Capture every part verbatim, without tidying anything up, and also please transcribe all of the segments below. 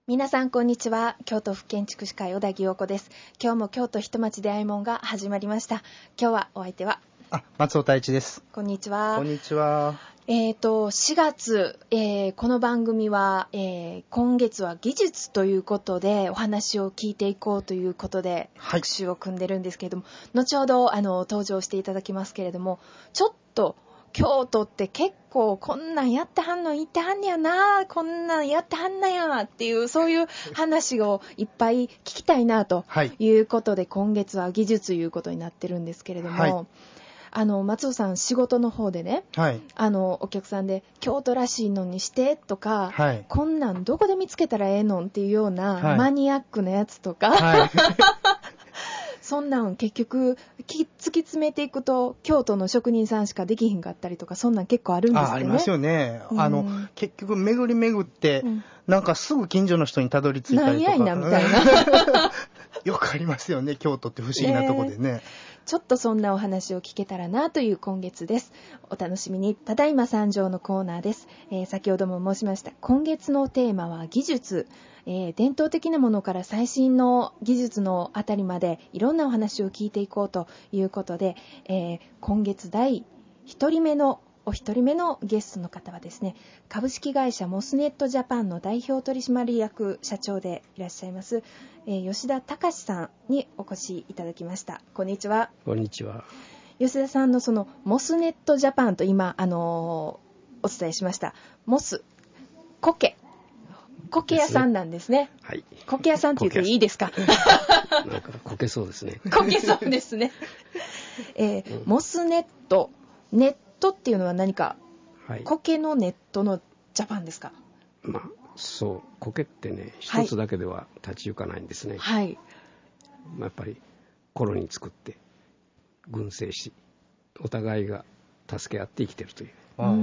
皆さんこんにちは。京都府建築士会小田木陽子です。今日も京都人町出会いもんが始まりました。今日はお相手はあ、松尾太一です。 こんにちは。 こんにちは。 えーとしがつ、えー、この番組は、えー、今月は技術ということでお話を聞いていこうということで特集を組んでるんですけれども、はい、後ほどあの登場していただきますけれども、ちょっと京都って結構こんなんやってはんの言ってはんねやな、こんなんやってはんなやっていうそういう話をいっぱい聞きたいなということで、はい、今月は技術いうことになってるんですけれども、はい、あの松尾さん仕事の方でね、はい、あのお客さんで京都らしいのにしてとか、はい、こんなんどこで見つけたらええのんっていうような、はい、マニアックなやつとか、はいそんなん結局突き詰めていくと京都の職人さんしかできひんかったりとか、そんなん結構あるんですってね。 あ, ありますよね、うん、あの結局巡り巡って、うん、なんかすぐ近所の人にたどり着いたりとか、なんやいなみたいなよくありますよね、京都って不思議なとこでね、ね、 ちょっとそんなお話を聞けたらなという今月です。お楽しみに。ただいま参上のコーナーです。えー、先ほども申しました今月のテーマは技術、えー、伝統的なものから最新の技術のあたりまでいろんなお話を聞いていこうということで、えー、今月第ひとりめのお一人目のゲストの方はですね、株式会社モスネットジャパンの代表取締役社長でいらっしゃいます、えー、吉田隆さんにお越しいただきました。こんにちは。 こんにちは。 吉田さんのそのモスネットジャパンと今、あのー、お伝えしましたモス苔苔屋さんなんですね。 はい。 苔屋さんって言っていいですか？ なんか苔そうですね。 苔そうですね。えーうん、モスネットネットっていうのは何か、はい、苔のネットのジャパンですか？ まあそう、苔ってね一つだけでは立ち行かないんですね。 はい。 まあ、やっぱりコロニー作って群生しお互いが助け合って生きてるという。 うーん、うん、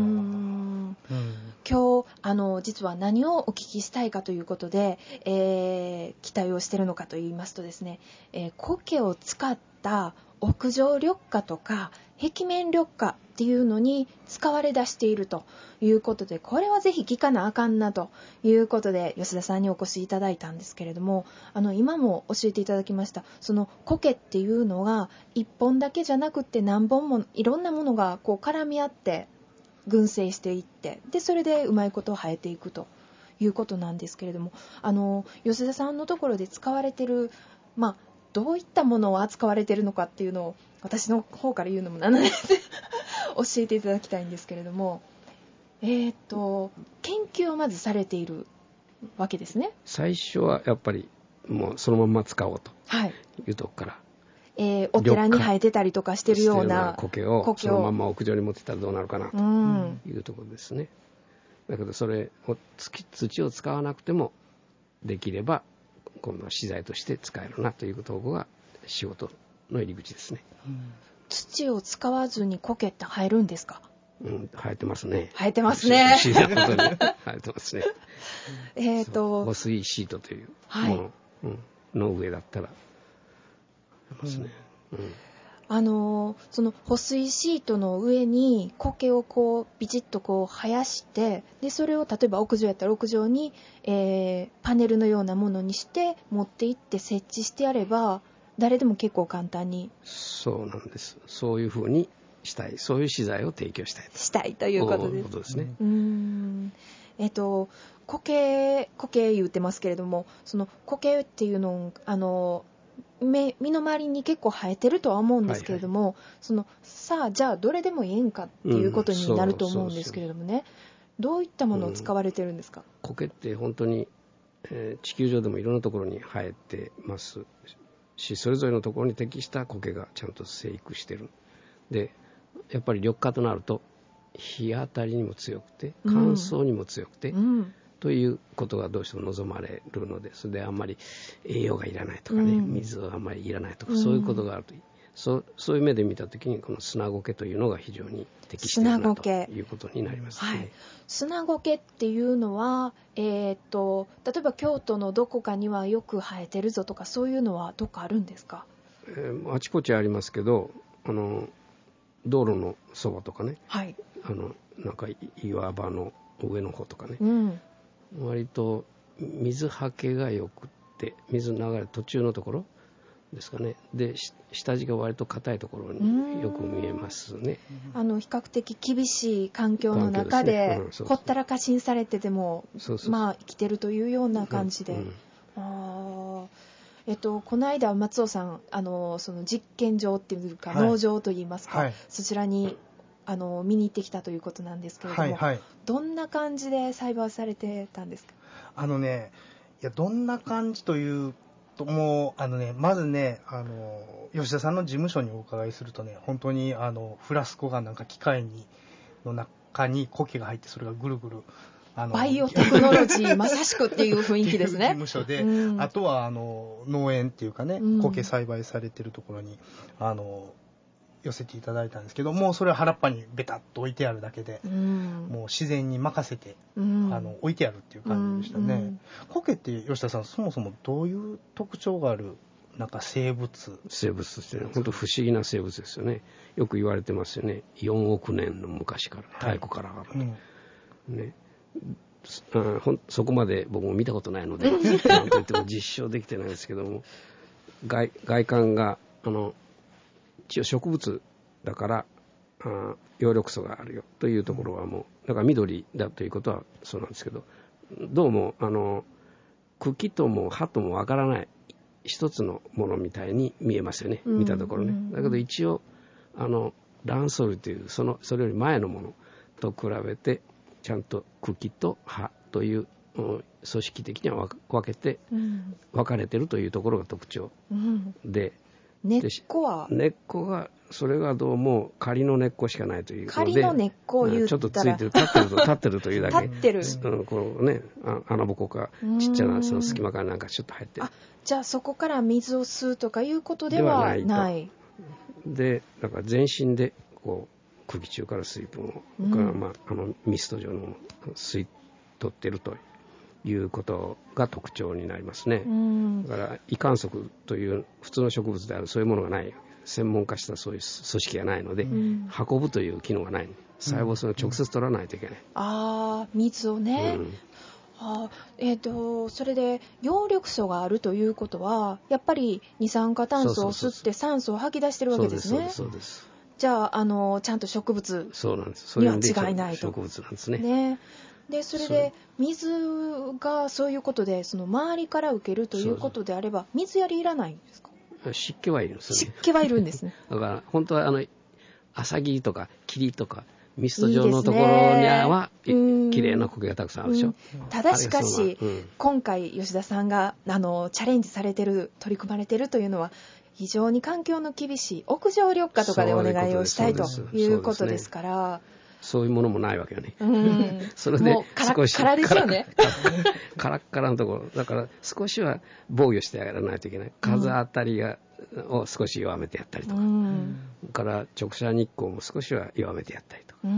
今日あの実は何をお聞きしたいかということで、えー、期待をしているのかと言いますとですね、えー、苔を使った屋上緑化とか壁面緑化っていうのに使われ出しているということで、これはぜひ聞かなあかんなということで吉田さんにお越しいただいたんですけれども、あの今も教えていただきましたその苔っていうのが一本だけじゃなくって何本もいろんなものがこう絡み合って群生していって、でそれでうまいこと生えていくということなんですけれども、あの吉田さんのところで使われている、まあどういったものを扱われているのかっていうのを私の方から言うのもなんなんです教えていただきたいんですけれども、えーと研究をまずされているわけですね。 最初はやっぱりもうそのまま使おうというとこから、はい、 えー、お寺に生えてたりとかしてるような苔をそのまま屋上に持ってたらどうなるかなというところですね。だけどそれを土を使わなくてもできれば今度は資材として使えるなということが仕事の入り口ですね。 うん、土を使わずに苔って生えるんですか？ うん、生えてますね。 生えてますね。 不思議なことに生えてますね。 えっと保水シートというもの、はい、うん、の上だったらますね。うんうん、 あのその保水シートの上に苔をこうビチッとこう生やして、でそれを例えば屋上やったら屋上に、えー、パネルのようなものにして持って行って設置してやれば誰でも結構簡単に。 そうなんです。そういうふうにしたい、そういう資材を提供したいしたいということです。 ことですね。 うーん、えっと苔苔言ってますけれども、その苔っていうのをあの身の回りに結構生えてるとは思うんですけれども、はいはい、そのさあじゃあどれでもいいんかっていうことになると思うんですけれどもね、うん、そうそうそう、どういったものを使われてるんですか？ うん、苔って本当に、えー、地球上でもいろんなところに生えてますし、それぞれのところに適した苔がちゃんと生育してる。でやっぱり緑化となると日当たりにも強くて乾燥にも強くて、うんうん、ということがどうしても望まれるので、それであんまり栄養がいらないとかね、うん、水はあんまりいらないとか、そういうことがあると、うん、そうそういう目で見たときにこの砂苔というのが非常に適しているなということになりますね。はい、 砂苔っていうのは、えー、と例えば京都のどこかにはよく生えてるぞとかそういうのはどっかあるんですか？ えー、あちこちありますけど、あの道路のそばとかね、はい、あのなんか岩場の上の方とかね、うん、割と水はけがよくて、水の流れ途中のところですかね。で、下地が割と硬いところによく見えますね。 あの比較的厳しい環境の中で、ねうん、そうそうほったらかしにされててもそうそうそうまあ生きてるというような感じで、うんうん、あえっと、この間松尾さんあのその実験場っていうか、はい、農場といいますか、はい、そちらにあの見に行ってきたということなんですけれども、はいはい、どんな感じで栽培されてたんですか？ あのねいやどんな感じというともうあのねまずねあの吉田さんの事務所にお伺いするとね本当にあのフラスコがなんか機械にの中に苔が入ってそれがぐるぐるあのバイオテクノロジーまさしくっていう雰囲気ですね。 事務所で、うん、あとはあの農園っていうかね苔栽培されてるところにあの寄せていただいたんですけどもうそれは原っぱにベタッと置いてあるだけで、うん、もう自然に任せて、うん、あの置いてあるっていう感じでしたね、うんうん、苔って吉田さんそもそもどういう特徴があるなんか生物生物としてね本当不思議な生物ですよね。よく言われてますよね。よんおくねんの昔から太古からあると、はいうんね、あほんそこまで僕も見たことないので何と言っても実証できてないですけども 外, 外観があの一応植物だからあ葉緑素があるよというところはもうだから緑だということはそうなんですけどどうもあの茎とも葉ともわからない一つのものみたいに見えますよね見たところね、うんうん、だけど一応あのランソルというそのそれより前のものと比べてちゃんと茎と葉という、うん、組織的には分けて、うん、分かれているというところが特徴で、うん根っこは根っこがそれがどうも仮の根っこしかないということで仮の根っこを言ったらちょっとついてる立ってると立ってるというだけ立ってる、 うん、このね穴ぼこかちっちゃなその隙間からなんかちょっと入ってる。 あじゃあそこから水を吸うとかいうことではないではないでだから全身でこう茎中から水分を、うん、まあ、あのミスト状のものを吸い取ってるということが特徴になりますね、うん、だから胃管束という普通の植物であるそういうものがない専門化したそういう組織がないので、うん、運ぶという機能がない細胞を直接取らないといけない、うん、 ああ水をね、うんあえー、とそれで葉緑素があるということはやっぱり二酸化炭素を吸って酸素を吐き出してるわけですね。 そうですそうですじゃあ、あのちゃんと植物には違いないと。 植物なんですね。 ねでそれで水がそういうことでその周りから受けるということであれば水やりいらないんですか？ 湿気はいるんですね。 湿気はいるんですね。 だから本当はあの朝霧とか霧とかミスト状のところには綺麗な苔がたくさんあるでしょ。 ただしかし、うん、今回吉田さんがあのチャレンジされてる取り組まれてるというのは非常に環境の厳しい屋上緑化とかでお願いをしたいということですから、 そういうものもないわけよね。うん、それで少しカラッカラですよね。 カラッカラのところだから少しは防御してやらないといけない。風当たりが、うん、を少し弱めてやったりとか、うん、から直射日光も少しは弱めてやったりとか、うん、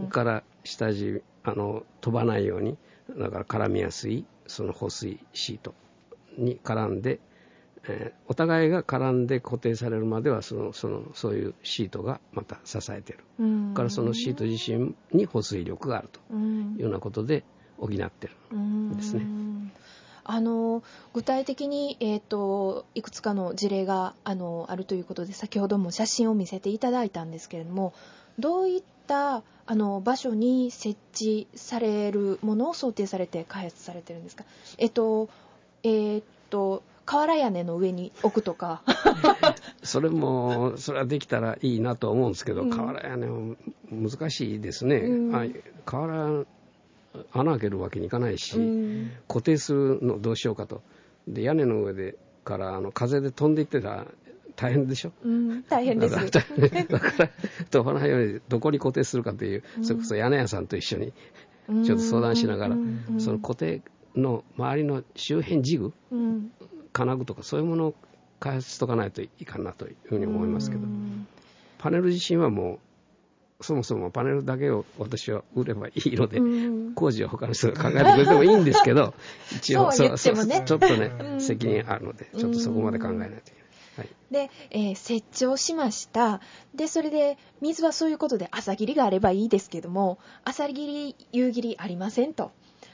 から下地あの飛ばないようにだから絡みやすいその保水シートに絡んで。えー、お互いが絡んで固定されるまではそのそのそういうシートがまた支えている、うん、からそのシート自身に保水力があるというようなことで補ってるんですね。 うんあの具体的に、えーと、いくつかの事例が あのあるということで先ほども写真を見せていただいたんですけれどもどういったあの場所に設置されるものを想定されて開発されてるんですか？えっとえー、っと瓦屋根の上に置くとかそれもそれはできたらいいなと思うんですけど、うん、瓦屋根は難しいですね、うん、あ瓦穴開けるわけにいかないし、うん、固定するのどうしようかとで屋根の上でからあの風で飛んでいってたら大変でしょ、 うん、大変ですだから飛ばないようにどこに固定するかという、うん、それこそ屋根屋さんと一緒にちょっと相談しながら、うんうん、その固定の周りの周辺ジグ、うん金具とかそういうものを開発しとかないといかんなというふうに思いますけどパネル自身はもうそもそもパネルだけを私は売ればいいので工事は他の人が考えてくれてもいいんですけど一応そうそうそう、ね、 ちょっとね責任あるのでちょっとそこまで考えないといけない、はい、 で、えー、設置をしましたでそれで水はそういうことで朝霧があればいいですけども朝霧夕霧ありませんと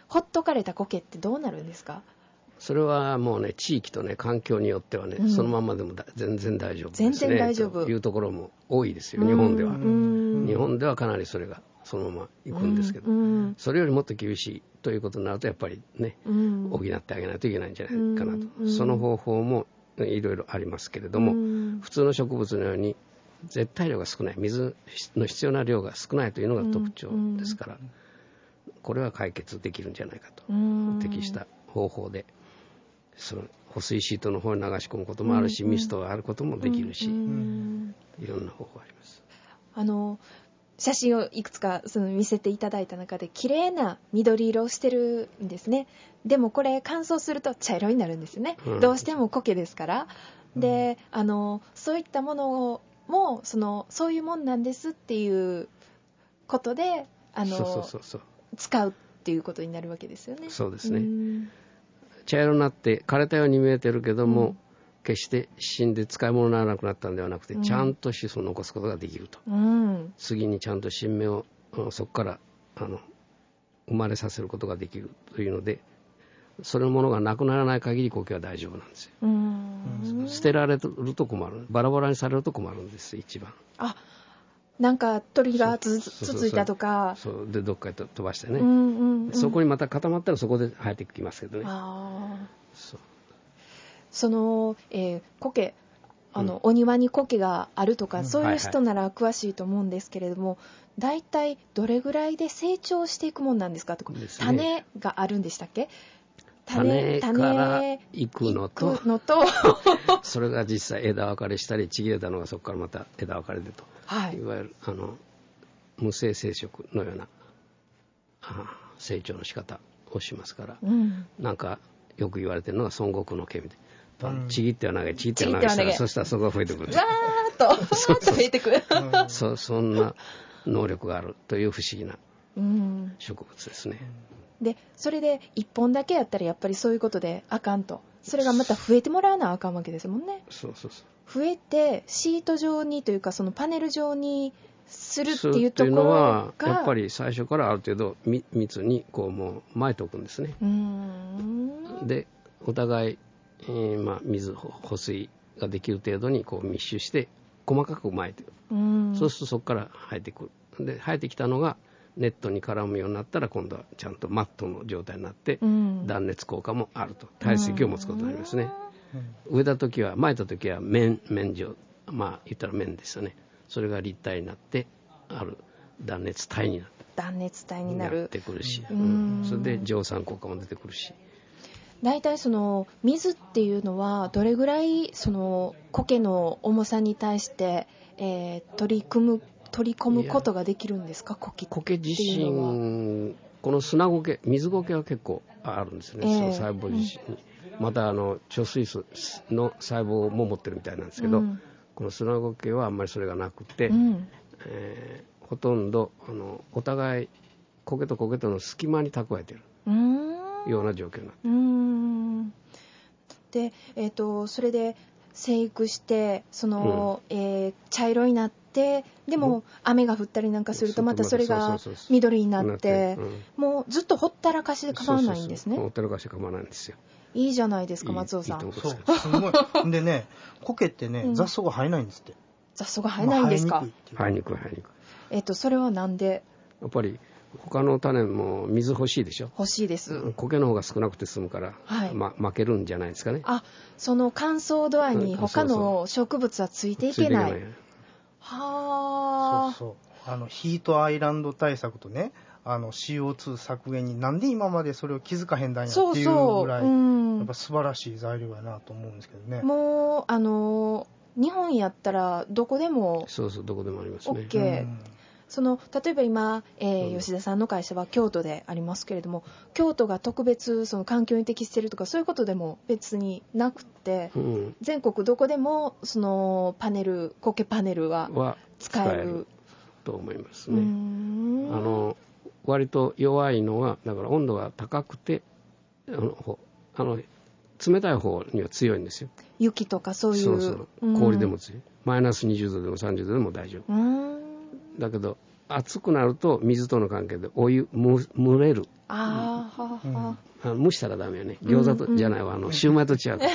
ほっとかれた苔ってどうなるんですか？ それはもうね、地域とね、環境によってはね、うん、そのままでも全然大丈夫ですね。 全然大丈夫というところも多いですよ、日本では。日本ではかなりそれがそのままいくんですけど、うん、それよりもっと厳しいということになるとやっぱりね、うん、補ってあげないといけないんじゃないかなと、うん、その方法もいろいろありますけれども、うん、普通の植物のように絶対量が少ない、水の必要な量が少ないというのが特徴ですから、これは解決できるんじゃないかと、適した方法でその保水シートの方に流し込むこともあるし、ミストがあることもできるし、いろんな方法があります。 あの写真をいくつかその見せていただいた中で綺麗な緑色をしてるんですね。でもこれ乾燥すると茶色になるんですよね、うん、どうしても苔ですから。で、あのそういったものもそのそういうもんなんですっていうことであのそうそうそうそう使うっていうことになるわけですよね。 そうですね、うん、茶色になって枯れたように見えてるけども、うん、決して死んで使い物にならなくなったんではなくて、うん、ちゃんと子孫を残すことができると、うん、次にちゃんと新芽をそこからあの生まれさせることができるというので、それのものがなくならない限り苔は大丈夫なんですよ。うん、捨てられると困る、バラバラにされると困るんです一番。 あ、なんか鳥がつついたとか、 そうでどっかへ飛ばしてね、うんうんうん、そこにまた固まったらそこで生えてきますけどね。あ、 そう、その、えー、苔あの、うん、お庭に苔があるとか、うん、そういう人なら詳しいと思うんですけれども、だいたいどれぐらいで成長していくもんなんですかとか、ね、種があるんでしたっけ？ 種からいくのと、のとそれが実際枝分かれしたりちぎれたのがそこからまた枝分かれでと、はい、いわゆるあの無性生殖のような成長の仕方をしますから、うん、なんかよく言われてるのが孫悟空の毛みたいな、うん、ちぎっては投げちぎっては投げしたら、そしたらそこが増えてくる、 わーっとそうそう増えてくるそ, そんな能力があるという不思議な植物ですね、 うん、でそれでいっぽんだけやったらやっぱりそういうことであかんと、それがまた増えてもらわなあかんわけですもんね。 そうそうそう、 増えてシート状にというかそのパネル状にするっていうところが、 のはやっぱり最初からある程度密にこうもう巻いておくんですね。うーん、でお互い、えーまあ、水保水ができる程度にこう密集して細かく巻いてる。うん、そうするとそこから生えてくる。で生えてきたのがネットに絡むようになったら今度はちゃんとマットの状態になって、うん、断熱効果もあると、耐水を持つことになりますね。うん、植えた時は巻いた時は面面状、まあ言ったら面ですよね。それが立体になってある断熱体になって断熱体になるなってくるし、うん、それで蒸散効果も出てくるし。 大体その水っていうのはどれぐらいその苔の重さに対して、えー、取り組む取り込むことができるんですか？苔苔自身、この砂苔、水苔は結構あるんですね、えー、その細胞自身に、うん、またあの貯水素の細胞も持ってるみたいなんですけど、うん、この砂苔はあんまりそれがなくて、うん、えー、ほとんどあのお互い苔と苔との隙間に蓄えているような状況になっている。うーんで、えーと、それで生育してその、うん、えー、茶色になってでも雨が降ったりなんかするとまたそれが緑になって、もうずっとほったらかしで構わないんですね。 そうそうそう、ほったらかしで構わないんですよ。 いいじゃないですか、松尾さん。いいそうすごいでね、苔ってね、うん、雑草が生えないんですって。 雑草が生えないんですか？ 生えにくい生えにくい。 えっとそれはなんで？ やっぱり他の種も水欲しいでしょ。 欲しいです。 苔の方が少なくて済むから、はい、ま、負けるんじゃないですかね。 あ、その乾燥度合いに他の植物はついていけない。はあ。そうそう。あのヒートアイランド対策とね、あの シーオーツー 削減になんで今までそれを気づかへんだんやっていうぐらい、そうそう、うん、やっぱ素晴らしい材料やなと思うんですけどね。 もうあの日本やったらどこでも、 そうそう、どこでもありますね。 OK。うん、その例えば今、えーうん、吉田さんの会社は京都でありますけれども、京都が特別その環境に適しているとかそういうことでも別になくて、うん、全国どこでもそのパネル苔パネルは使える、使えると思いますね。あの割と弱いのはだから温度が高くてあのあの冷たい方には強いんですよ。 雪とかそういう、 そうそう、氷でも強い、マイナスにじゅうどでもさんじゅうどでも大丈夫。うんだけど暑くなると水との関係でお湯蒸蒸れる。 あー、はーはー、 あ蒸したらダメよね。餃子と、じゃないわ、あのシューマイと違うから。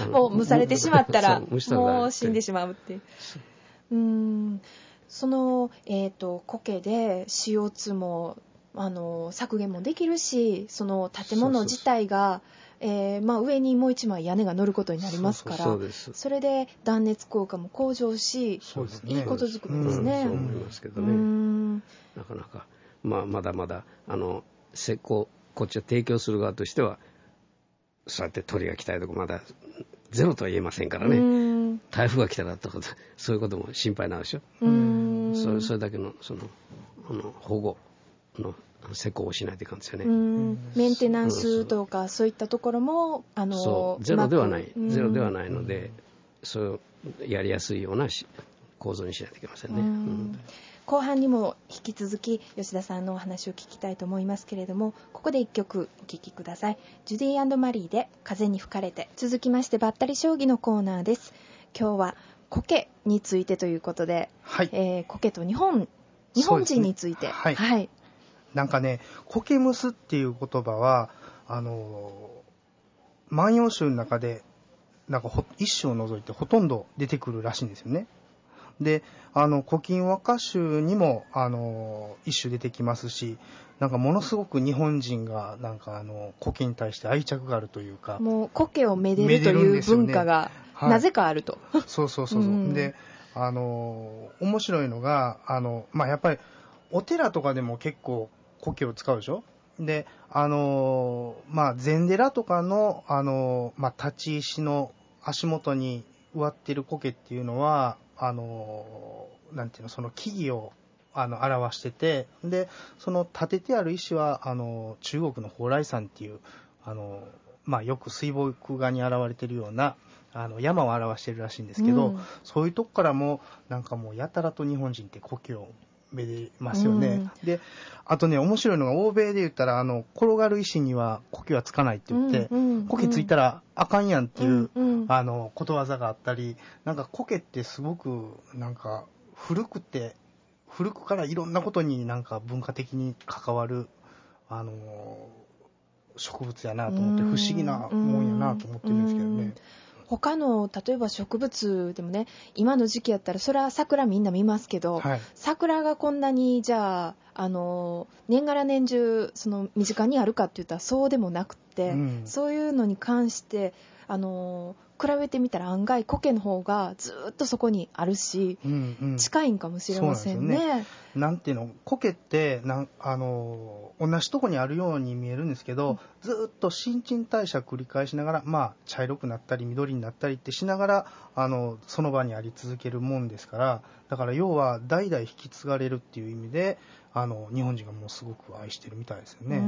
もう蒸されてしまったらそう蒸したらダメもう死んでしまうっていう。うーん、その、えーと、苔で シーオーツー もあの削減もできるし、その建物自体がえーまあ、上にもう一枚屋根が乗ることになりますから、 そうです。 それで断熱効果も向上し、 そうですね、 いいことづくりですね。 うん、そう思いますけどね。なかなか、まあ、まだまだあの施工、こっちは提供する側としてはそうやって鳥が来たりとかまだゼロとは言えませんからね。台風が来たらとかそういうことも心配なんでしょ。うんそれ、それだけのそのあの保護の施工をしないといかんですよね。 うんメンテナンスとか、うん、そういったところもあのそうゼロではないゼロではないので、そうやりやすいような構造にしないといけませんね。うん、 後半にも引き続き吉田さんのお話を聞きたいと思いますけれども、ここでいっきょくお聴きください。ジュディ&マリーで風に吹かれて。続きましてばったり将棋のコーナーです。今日は苔についてということで、 はい、 えー、苔と日本日本人について、ね、 はい、はい、なんかね、苔むすっていう言葉はあの万葉集の中でなんか一首を除いてほとんど出てくるらしいんですよね。で、あの古今和歌集にもあの一首出てきますし、なんかものすごく日本人がなんかあの苔に対して愛着があるというか、 もう苔をめでるという文化がなぜかあると。 はい、そうそうそうそう。うん、で、あの面白いのがあのまあやっぱりお寺とかでも結構苔を使うでしょ。で、あのまあ禅寺とかのあのまあ立ち石の足元に植わっている苔っていうのはあのなんていうのその木々をあの表してて、でその立ててある石はあの中国の蓬莱山っていうあのまあよく水墨画に現れているようなあの山を表しているらしいんですけど、うん、そういうとこからもなんかもうやたらと日本人って苔をめでますよね。うん、で、あとね面白いのが欧米で言ったらあの転がる石には苔はつかないって言って、うんうんうん、苔ついたらあかんやんっていう、うんうん、あのことわざがあったり、なんか苔ってすごくなんか古くて古くからいろんなことになんか文化的に関わるあの植物やなと思って、不思議なもんやなと思ってるんですけどね。 他の例えば植物でもね、今の時期やったらそれは桜みんな見ますけど、はい、桜がこんなにじゃあ、あの年がら年中その身近にあるかって言ったらそうでもなくて、うん、そういうのに関してあの比べてみたら案外苔の方がずっとそこにあるし、うんうん、近いんかもしれませんね。 そうなんですよね。なんていうの、苔ってなんあの同じとこにあるように見えるんですけど、うん、ずっと新陳代謝繰り返しながら、まあ、茶色くなったり緑になったりってしながらあのその場にあり続けるもんですから、だから要は代々引き継がれるっていう意味であの日本人がもうすごく愛してるみたいですよね。うん、うん、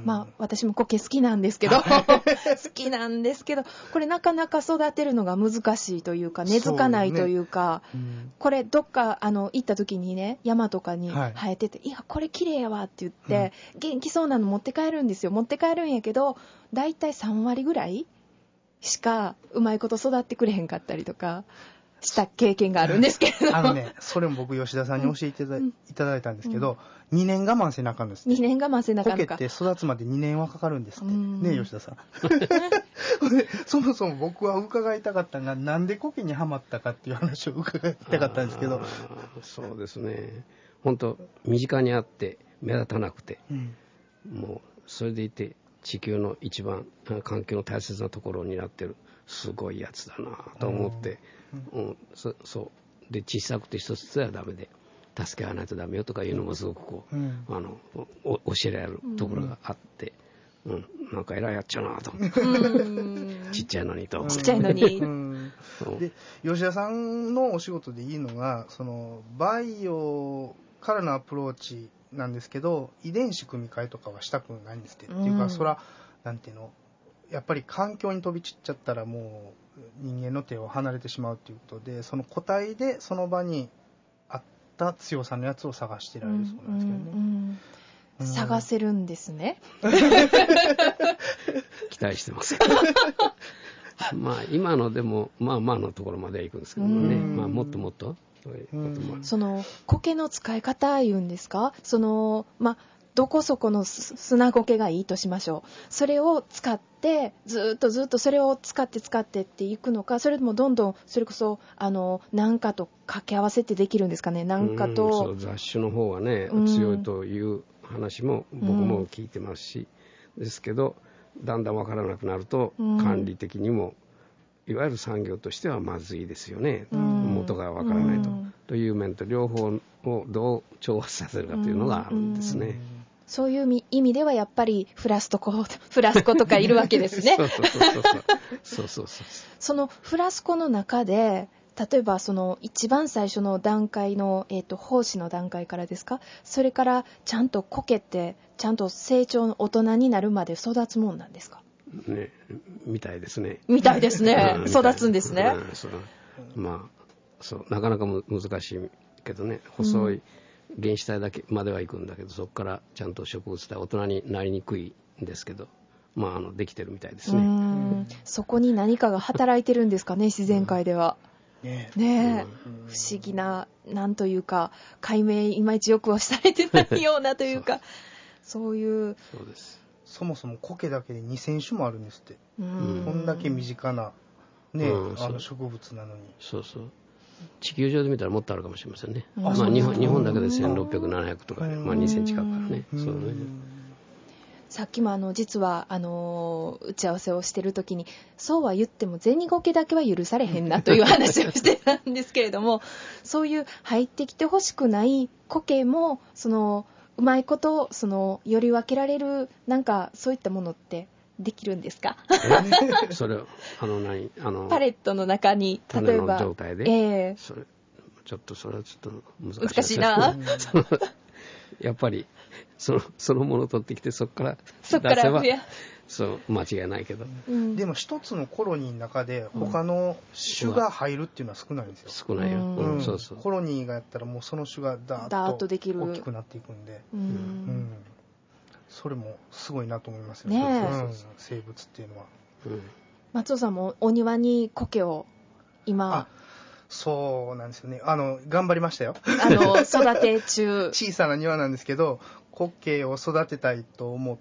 まあ私も苔好きなんですけど好きなんですけど、これなかなか育てるのが難しいというか根付かないというか、う、ね、うん、これどっかあの行った時にね、山とかに生えてて、はい、いやこれ綺麗やわって言って、うん、元気そうなの持って帰るんですよ。持って帰るんやけどだいたいさんわりぐらいしかうまいこと育ってくれへんかったりとかした経験があるんですけどあのね、それも僕吉田さんに教えていただい、うん、いただいたんですけど、うん、にねん我慢せなあかんですって。 にねん我慢せなあかんのか。 苔って育つまでにねんはかかるんですって。ねえ吉田さんそもそも僕は伺いたかったのが、なんで苔にはまったかっていう話を伺いたかったんですけど。 そうですね、本当身近にあって目立たなくて、うん、もうそれでいて地球の一番環境の大切なところになってるすごいやつだなと思って、うんうん、そ, そうで小さくて一つではダメで助け合わないとダメよとかいうのもすごくこう、うん、あの教えられるところがあって、うんうん、なんか偉いやっちゃうなと、うん、ちっちゃいのにと、 ちっちゃいのに、うん、 で吉田さんのお仕事でいいのがそのバイオからのアプローチなんですけど、遺伝子組み換えとかはしたくないんですって、うん、っていうかそらなんていうの、やっぱり環境に飛び散っちゃったらもう人間の手を離れてしまうということで、その個体でその場にあった強さのやつを探してられるそうなんですけどね、うんうんうん、探せるんですね期待してますまあ今のでもまあまあのところまでは行くんですけどね、まあもっともっとそういうこともある。 その苔の使い方いうんですか、そのまあどこそこの砂苔がいいとしましょう。それを使ってずっとずっとそれを使って使ってっていくのか、それともどんどんそれこそあの何かと掛け合わせてできるんですかね。何かと、 うん、そう雑種の方はね、うん、強いという話も僕も聞いてますし、うん、ですけどだんだん分からなくなると、うん、管理的にもいわゆる産業としてはまずいですよね、うん、元が分からないと、うん、という面と両方をどう調和させるかというのがあるんですね、うんうん、 そういう意味ではやっぱりフラスコフラスコとかいるわけですね。 そうそうそうそうそうそうそう。 そのフラスコの中で例えばその一番最初の段階の、えーと、胞子の段階からですか、それからちゃんと苔ってちゃんと成長の大人になるまで育つもんなんですかね、みたいですね。 みたいですね。うん、育つんですね。 うん、そうまあそうなかなかむ難しいけどね、細い原子体だけまでは行くんだけど、そこからちゃんと植物体大人になりにくいんですけど、まああのできてるみたいですね。 うーん、そこに何かが働いてるんですかね、自然界では。ねえ、ねえ、不思議な、なんというか解明いまいちよくはされてないようなというかそういう。 そうです。 そもそも苔だけでにせん種もあるんですって。うん、こんだけ身近な、ね、うん、あの植物なのに。 そうそう。地球上で見たらもっとあるかもしれませんね。まあ、日本、日本だけでせんろっぴゃく、ななひゃくとか、まあ、にせん近くからね。そうね。 さっきもあの実はあの打ち合わせをしている時に、そうは言っても銭苔だけは許されへんなという話をしてたんですけれども、そういう入ってきてほしくない苔もそのうまいことそのより分けられる、なんかそういったものってできるんですか？ それあの何あのパレットの中に例えば種の状態で、 えー、 それちょっとそれはちょっと難しい難しいなやっぱりそのそのものを取ってきてそこからそっから増やそう間違いないけど、 うん、でも一つのコロニーの中で他の種が入るっていうのは少ないんですよ。 少ないよ、うんうん、 そうそう。 コロニーがやったらもうその種がダーッと大きくなっていくんで、うんうん、それもすごいなと思いますよね、うん、生物っていうのは、うん、 松尾さんもお庭に苔を今そうなんですよね。あの頑張りましたよ。 あの育て中小さな庭なんですけど、苔を育てたいと思って、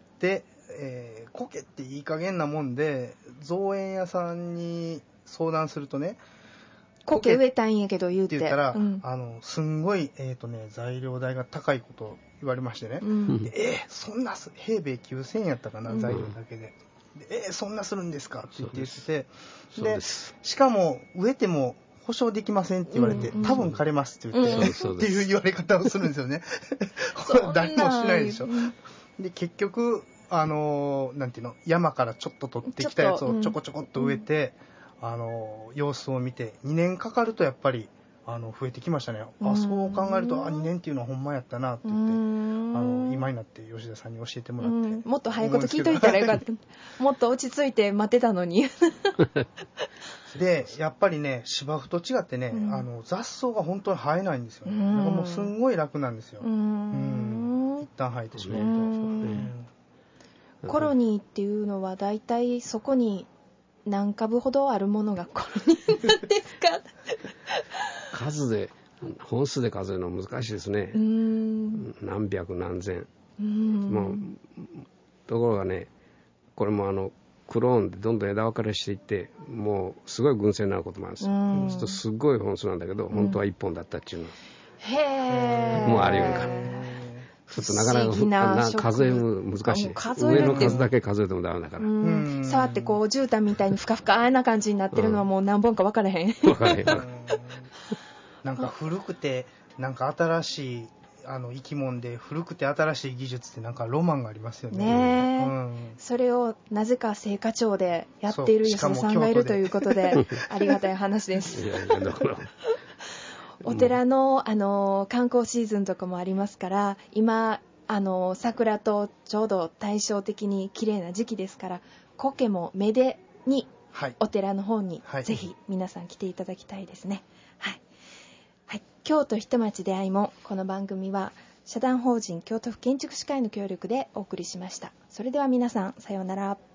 えー、苔っていい加減なもんで造園屋さんに相談するとね、 苔植えたいんやけど言うてって言ったら、うん、あのすんごい、えーとね、材料代が高いこと言われましてね、うん、でえー、そんな平米きゅうせんえんやったかな、うん、材料だけで。でえー、そんなするんですかって言って言ってて、でしかも植えても保証できませんって言われて、うん、多分枯れますって言って、うん、っていう言われ方をするんですよね。誰もしないでしょ。で結局あのなんていうの、山からちょっと取ってきたやつをちょこちょこっと植えて、うん、あの様子を見てにねんかかるとやっぱりあの増えてきましたね。あ、そう考えるとあにねんっていうのはほんまやったなって言って、あの今になって吉田さんに教えてもらって、うん、 もっと早いこと聞いといたらよかったもっと落ち着いて待ってたのにでやっぱりね芝生と違ってね、うん、あの雑草が本当に生えないんですよ、ね、うん、だからもうすんごい楽なんですよ、うん、うん、一旦生えてしまうと、うん、 コロニーっていうのはだいたいそこに何株ほどあるものがコロニーなんですか？ 数で本数で数えるのは難しいですね。うん、何百何千、うん、もうところがね、これもあのクローンでどんどん枝分かれしていってもうすごい群生になることもあるんですよ、うん、そうするとすごい本数なんだけど、うん、本当はいっぽんだったっていうのは、へー、もうあり得るから、ちょっとなかなか数える難しい。上の数だけ数えてもダメだから、うん、 触ってこう絨毯みたいにふかふかな感じになってるのはもう何本か分からへん、分からへんなんか古くてなんか新しいあの生き物で古くて新しい技術ってなんかロマンがありますよ ね, ね、 うん、それをなぜか青果町でやっている吉田さんがいるということでありがたい話です。いやいやだからお寺 の, あの観光シーズンとかもありますから、今あの桜とちょうど対照的に綺麗な時期ですから、苔もめでに、はい、お寺の方に、はい、ぜひ皆さん来ていただきたいですね。はいはい、京都人町出会いも、この番組は社団法人京都府建築士会の協力でお送りしました。それでは皆さんさようなら。